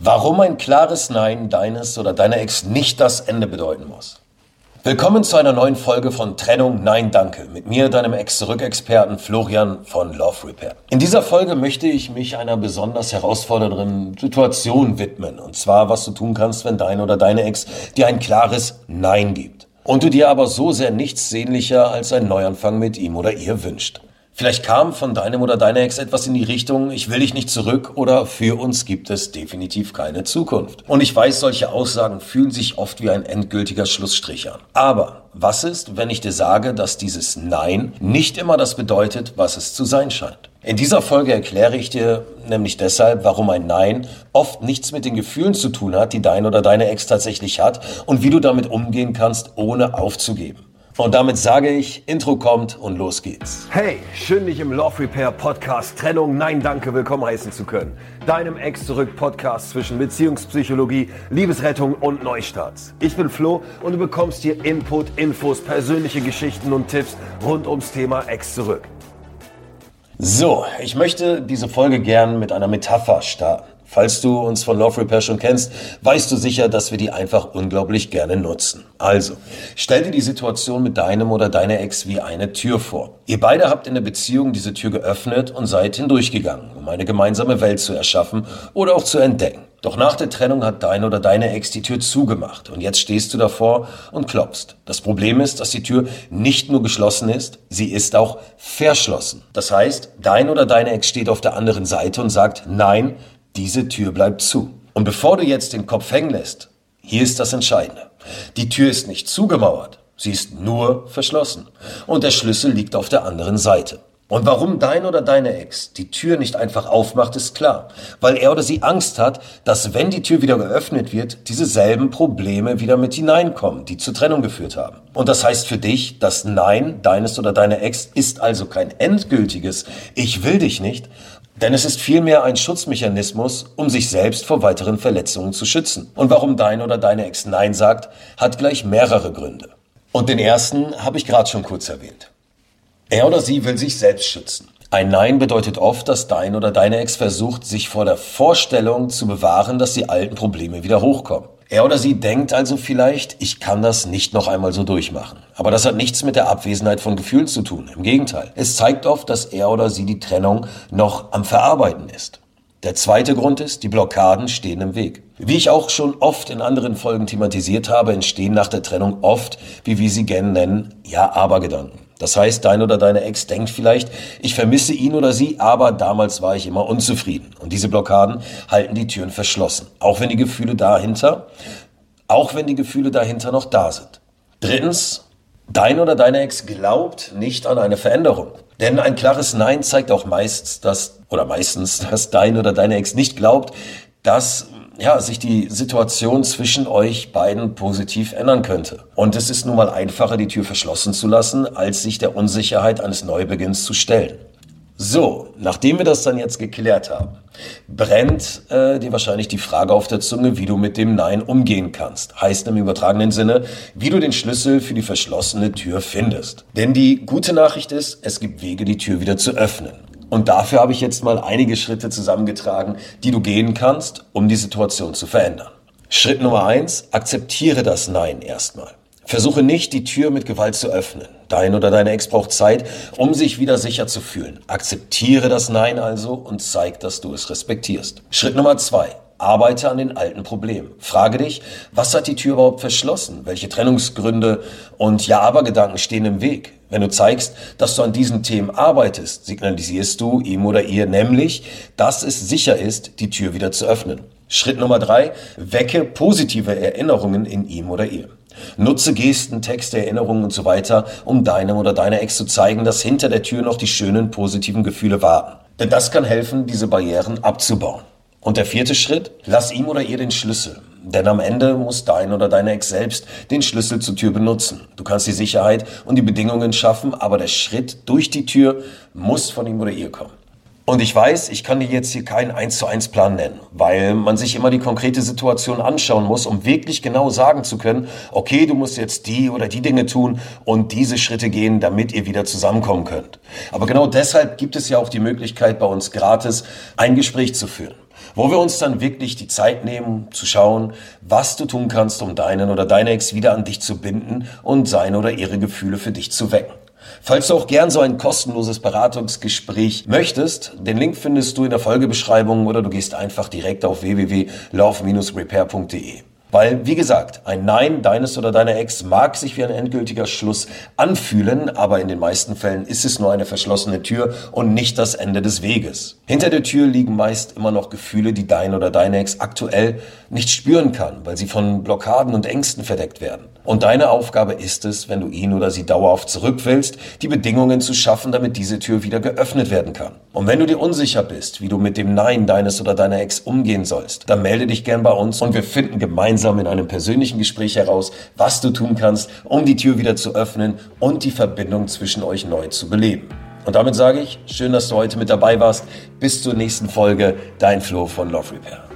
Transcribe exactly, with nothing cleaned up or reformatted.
Warum ein klares Nein deines oder deiner Ex nicht das Ende bedeuten muss. Willkommen zu einer neuen Folge von Trennung Nein Danke mit mir, deinem Ex-Zurück-Experten Florian von Love Repair. In dieser Folge möchte ich mich einer besonders herausfordernden Situation widmen. Und zwar, was du tun kannst, wenn dein oder deine Ex dir ein klares Nein gibt. Und du dir aber so sehr nichts sehnlicher als einen Neuanfang mit ihm oder ihr wünscht. Vielleicht kam von deinem oder deiner Ex etwas in die Richtung, ich will dich nicht zurück oder für uns gibt es definitiv keine Zukunft. Und ich weiß, solche Aussagen fühlen sich oft wie ein endgültiger Schlussstrich an. Aber was ist, wenn ich dir sage, dass dieses Nein nicht immer das bedeutet, was es zu sein scheint? In dieser Folge erkläre ich dir nämlich deshalb, warum ein Nein oft nichts mit den Gefühlen zu tun hat, die dein oder deine Ex tatsächlich hat und wie du damit umgehen kannst, ohne aufzugeben. Und damit sage ich, Intro kommt und los geht's. Hey, schön dich im Love Repair Podcast Trennung Nein Danke willkommen heißen zu können. Deinem Ex-Zurück-Podcast zwischen Beziehungspsychologie, Liebesrettung und Neustarts. Ich bin Flo und du bekommst hier Input, Infos, persönliche Geschichten und Tipps rund ums Thema Ex-Zurück. So, ich möchte diese Folge gern mit einer Metapher starten. Falls du uns von Love Repair schon kennst, weißt du sicher, dass wir die einfach unglaublich gerne nutzen. Also, stell dir die Situation mit deinem oder deiner Ex wie eine Tür vor. Ihr beide habt in der Beziehung diese Tür geöffnet und seid hindurchgegangen, um eine gemeinsame Welt zu erschaffen oder auch zu entdecken. Doch nach der Trennung hat dein oder deine Ex die Tür zugemacht und jetzt stehst du davor und klopfst. Das Problem ist, dass die Tür nicht nur geschlossen ist, sie ist auch verschlossen. Das heißt, dein oder deine Ex steht auf der anderen Seite und sagt, nein, diese Tür bleibt zu. Und bevor du jetzt den Kopf hängen lässt, hier ist das Entscheidende. Die Tür ist nicht zugemauert, sie ist nur verschlossen. Und der Schlüssel liegt auf der anderen Seite. Und warum dein oder deine Ex die Tür nicht einfach aufmacht, ist klar. Weil er oder sie Angst hat, dass wenn die Tür wieder geöffnet wird, diese selben Probleme wieder mit hineinkommen, die zur Trennung geführt haben. Und das heißt für dich, das Nein deines oder deiner Ex ist also kein endgültiges Ich will dich nicht, denn es ist vielmehr ein Schutzmechanismus, um sich selbst vor weiteren Verletzungen zu schützen. Und warum dein oder deine Ex Nein sagt, hat gleich mehrere Gründe. Und den ersten habe ich gerade schon kurz erwähnt. Er oder sie will sich selbst schützen. Ein Nein bedeutet oft, dass dein oder deine Ex versucht, sich vor der Vorstellung zu bewahren, dass die alten Probleme wieder hochkommen. Er oder sie denkt also vielleicht, ich kann das nicht noch einmal so durchmachen. Aber das hat nichts mit der Abwesenheit von Gefühlen zu tun. Im Gegenteil. Es zeigt oft, dass er oder sie die Trennung noch am Verarbeiten ist. Der zweite Grund ist, die Blockaden stehen im Weg. Wie ich auch schon oft in anderen Folgen thematisiert habe, entstehen nach der Trennung oft, wie wir sie gerne nennen, Ja-Aber-Gedanken. Das heißt, dein oder deine Ex denkt vielleicht, ich vermisse ihn oder sie, aber damals war ich immer unzufrieden. Und diese Blockaden halten die Türen verschlossen, auch wenn die Gefühle dahinter, auch wenn die Gefühle dahinter noch da sind. Drittens, dein oder deine Ex glaubt nicht an eine Veränderung. Denn ein klares Nein zeigt auch meist, dass, oder meistens, dass dein oder deine Ex nicht glaubt, dass ja, sich die Situation zwischen euch beiden positiv ändern könnte. Und es ist nun mal einfacher, die Tür verschlossen zu lassen, als sich der Unsicherheit eines Neubeginns zu stellen. So, nachdem wir das dann jetzt geklärt haben, brennt äh, dir wahrscheinlich die Frage auf der Zunge, wie du mit dem Nein umgehen kannst. Heißt im übertragenen Sinne, wie du den Schlüssel für die verschlossene Tür findest. Denn die gute Nachricht ist, es gibt Wege, die Tür wieder zu öffnen. Und dafür habe ich jetzt mal einige Schritte zusammengetragen, die du gehen kannst, um die Situation zu verändern. Schritt Nummer eins, akzeptiere das Nein erstmal. Versuche nicht, die Tür mit Gewalt zu öffnen. Dein oder deine Ex braucht Zeit, um sich wieder sicher zu fühlen. Akzeptiere das Nein also und zeig, dass du es respektierst. Schritt Nummer zwei. Arbeite an den alten Problemen. Frage dich, was hat die Tür überhaupt verschlossen? Welche Trennungsgründe und Ja-Aber-Gedanken stehen im Weg? Wenn du zeigst, dass du an diesen Themen arbeitest, signalisierst du ihm oder ihr nämlich, dass es sicher ist, die Tür wieder zu öffnen. Schritt Nummer drei, wecke positive Erinnerungen in ihm oder ihr. Nutze Gesten, Texte, Erinnerungen und so weiter, um deinem oder deiner Ex zu zeigen, dass hinter der Tür noch die schönen, positiven Gefühle warten. Denn das kann helfen, diese Barrieren abzubauen. Und der vierte Schritt, lass ihm oder ihr den Schlüssel. Denn am Ende muss dein oder deine Ex selbst den Schlüssel zur Tür benutzen. Du kannst die Sicherheit und die Bedingungen schaffen, aber der Schritt durch die Tür muss von ihm oder ihr kommen. Und ich weiß, ich kann dir jetzt hier keinen eins zu eins Plan nennen, weil man sich immer die konkrete Situation anschauen muss, um wirklich genau sagen zu können, okay, du musst jetzt die oder die Dinge tun und diese Schritte gehen, damit ihr wieder zusammenkommen könnt. Aber genau deshalb gibt es ja auch die Möglichkeit, bei uns gratis ein Gespräch zu führen. wo wir uns dann wirklich die Zeit nehmen, zu schauen, was du tun kannst, um deinen oder deine Ex wieder an dich zu binden und seine oder ihre Gefühle für dich zu wecken. Falls du auch gern so ein kostenloses Beratungsgespräch möchtest, den Link findest du in der Folgebeschreibung oder du gehst einfach direkt auf w w w punkt love dash repair punkt d e. Weil, wie gesagt, ein Nein deines oder deiner Ex mag sich wie ein endgültiger Schluss anfühlen, aber in den meisten Fällen ist es nur eine verschlossene Tür und nicht das Ende des Weges. Hinter der Tür liegen meist immer noch Gefühle, die dein oder deine Ex aktuell nicht spüren kann, weil sie von Blockaden und Ängsten verdeckt werden. Und deine Aufgabe ist es, wenn du ihn oder sie dauerhaft zurück willst, die Bedingungen zu schaffen, damit diese Tür wieder geöffnet werden kann. Und wenn du dir unsicher bist, wie du mit dem Nein deines oder deiner Ex umgehen sollst, dann melde dich gern bei uns und wir finden gemeinsam in einem persönlichen Gespräch heraus, was du tun kannst, um die Tür wieder zu öffnen und die Verbindung zwischen euch neu zu beleben. Und damit sage ich, schön, dass du heute mit dabei warst. Bis zur nächsten Folge, dein Flo von Love Repair.